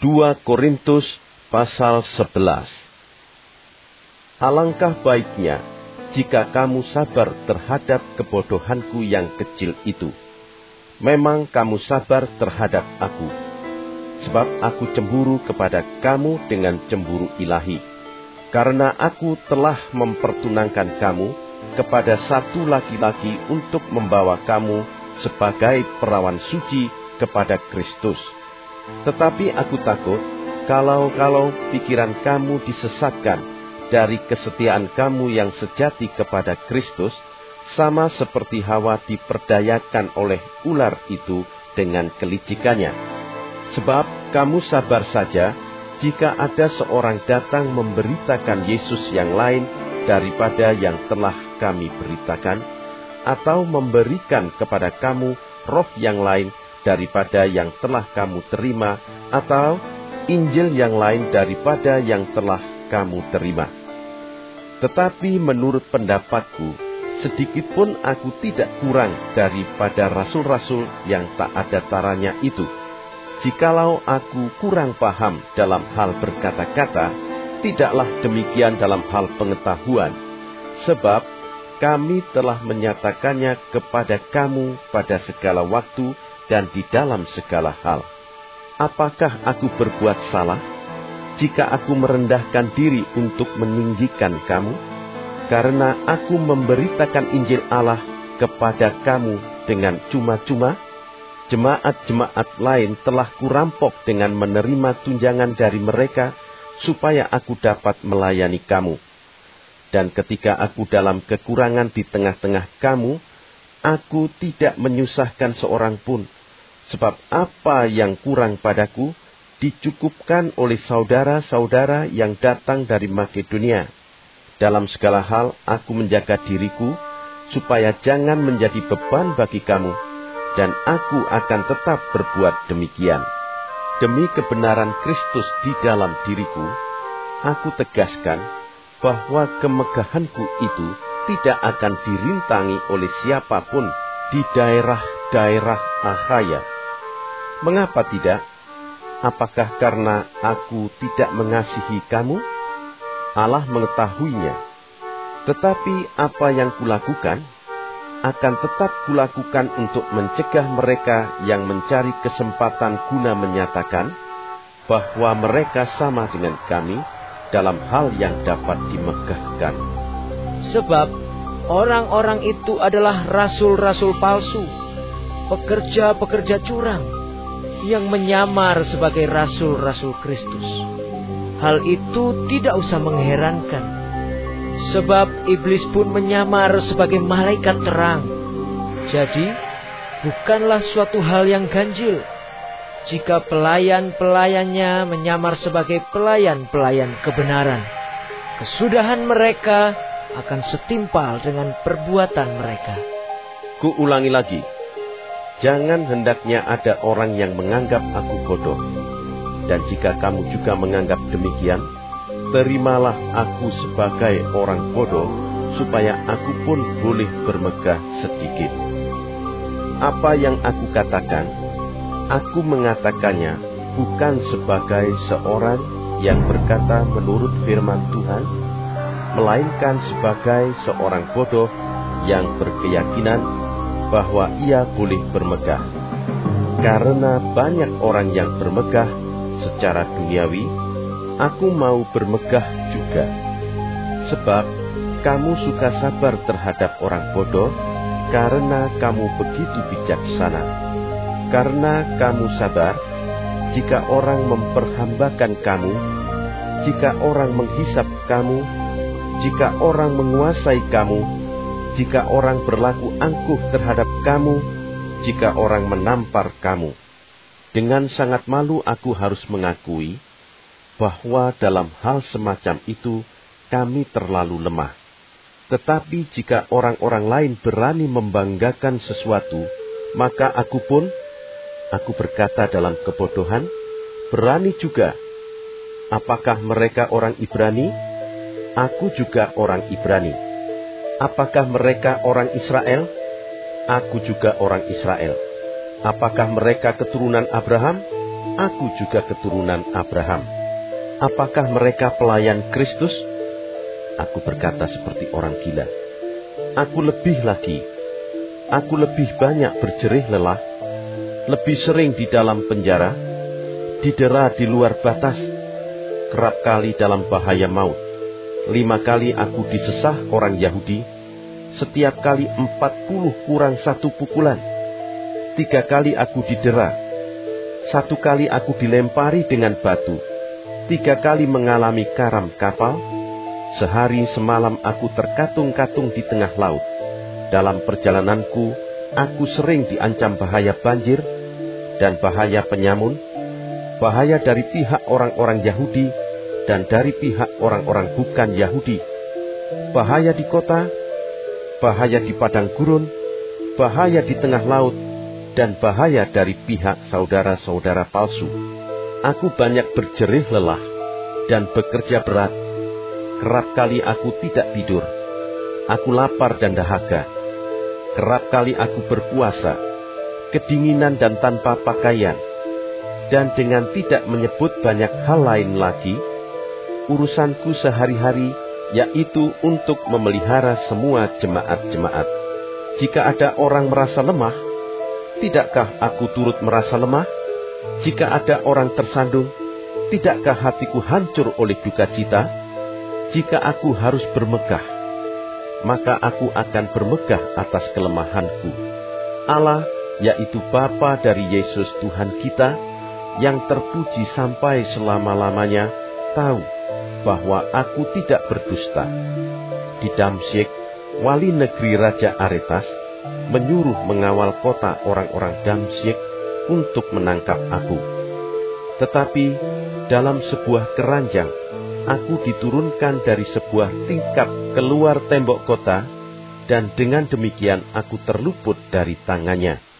2 Korintus pasal 11. Alangkah baiknya jika kamu sabar terhadap kebodohanku yang kecil itu. Memang kamu sabar terhadap aku, sebab aku cemburu kepada kamu dengan cemburu ilahi, karena aku telah mempertunangkan kamu kepada satu laki-laki untuk membawa kamu sebagai perawan suci kepada Kristus. Tetapi aku takut kalau pikiran kamu disesatkan dari kesetiaan kamu yang sejati kepada Kristus, sama seperti Hawa diperdayakan oleh ular itu dengan kelicikannya. Sebab kamu sabar saja jika ada seorang datang memberitakan Yesus yang lain daripada yang telah kami beritakan, atau memberikan kepada kamu roh yang lain daripada yang telah kamu terima, atau Injil yang lain daripada yang telah kamu terima. Tetapi menurut pendapatku, sedikitpun aku tidak kurang daripada rasul-rasul yang tak ada taranya itu. Jikalau aku kurang paham dalam hal berkata-kata, tidaklah demikian dalam hal pengetahuan, sebab kami telah menyatakannya kepada kamu pada segala waktu dan di dalam segala hal. Apakah aku berbuat salah jika aku merendahkan diri untuk meninggikan kamu? Karena aku memberitakan Injil Allah kepada kamu dengan cuma-cuma, jemaat-jemaat lain telah kurampok dengan menerima tunjangan dari mereka, supaya aku dapat melayani kamu. Dan ketika aku dalam kekurangan di tengah-tengah kamu, aku tidak menyusahkan seorang pun, sebab apa yang kurang padaku dicukupkan oleh saudara-saudara yang datang dari Makedonia. Dalam segala hal aku menjaga diriku, supaya jangan menjadi beban bagi kamu, dan aku akan tetap berbuat demikian. Demi kebenaran Kristus di dalam diriku, aku tegaskan bahwa kemegahanku itu tidak akan dirintangi oleh siapapun di daerah-daerah Akhaya. Mengapa tidak? Apakah karena aku tidak mengasihi kamu? Allah mengetahuinya. Tetapi apa yang kulakukan, akan tetap kulakukan untuk mencegah mereka yang mencari kesempatan guna menyatakan bahwa mereka sama dengan kami dalam hal yang dapat dimegahkan. Sebab orang-orang itu adalah rasul-rasul palsu, pekerja-pekerja curang, yang menyamar sebagai rasul-rasul Kristus. Hal itu tidak usah mengherankan, sebab iblis pun menyamar sebagai malaikat terang. Jadi, bukanlah suatu hal yang ganjil jika pelayan-pelayannya menyamar sebagai pelayan-pelayan kebenaran. Kesudahan mereka akan setimpal dengan perbuatan mereka. Kuulangi lagi, jangan hendaknya ada orang yang menganggap aku bodoh. Dan jika kamu juga menganggap demikian, terimalah aku sebagai orang bodoh, supaya aku pun boleh bermegah sedikit. Apa yang aku katakan, aku mengatakannya bukan sebagai seorang yang berkata menurut firman Tuhan, melainkan sebagai seorang bodoh yang berkeyakinan bahwa ia boleh bermegah. Karena banyak orang yang bermegah secara duniawi, aku mau bermegah juga. Sebab kamu suka sabar terhadap orang bodoh, karena kamu begitu bijaksana. Karena kamu sabar, jika orang memperhambakan kamu, jika orang menghisap kamu, jika orang menguasai kamu, jika orang berlaku angkuh terhadap kamu, jika orang menampar kamu. Dengan sangat malu aku harus mengakui bahwa dalam hal semacam itu kami terlalu lemah. Tetapi jika orang-orang lain berani membanggakan sesuatu, maka aku berkata dalam kebodohan, berani juga. Apakah mereka orang Ibrani? Aku juga orang Ibrani. Apakah mereka orang Israel? Aku juga orang Israel. Apakah mereka keturunan Abraham? Aku juga keturunan Abraham. Apakah mereka pelayan Kristus? Aku berkata seperti orang gila. Aku lebih lagi. Aku lebih banyak berjerih lelah, lebih sering di dalam penjara, didera di luar batas, kerap kali dalam bahaya maut. 5 kali aku disesah orang Yahudi, setiap kali 40 kurang 1 pukulan. 3 kali aku didera, 1 kali aku dilempari dengan batu, 3 kali mengalami karam kapal, sehari semalam aku terkatung-katung di tengah laut. Dalam perjalananku, aku sering diancam bahaya banjir dan bahaya penyamun, bahaya dari pihak orang-orang Yahudi dan dari pihak orang-orang bukan Yahudi, bahaya di kota, bahaya di padang gurun, bahaya di tengah laut, dan bahaya dari pihak saudara-saudara palsu. Aku banyak berjerih lelah dan bekerja berat. Kerap kali aku tidak tidur. Aku lapar dan dahaga. Kerap kali aku berpuasa, kedinginan dan tanpa pakaian. Dan dengan tidak menyebut banyak hal lain lagi, urusanku sehari-hari yaitu untuk memelihara semua jemaat-jemaat. Jika ada orang merasa lemah, tidakkah aku turut merasa lemah? Jika ada orang tersandung, tidakkah hatiku hancur oleh duka cita? Jika aku harus bermegah, maka aku akan bermegah atas kelemahanku. Allah, yaitu Bapa dari Yesus Tuhan kita, yang terpuji sampai selama-lamanya, tahu bahwa aku tidak berdusta. Di Damsyik, wali negeri Raja Aretas menyuruh mengawal kota orang-orang Damsyik untuk menangkap aku. Tetapi dalam sebuah keranjang, aku diturunkan dari sebuah tingkap keluar tembok kota, dan dengan demikian aku terluput dari tangannya.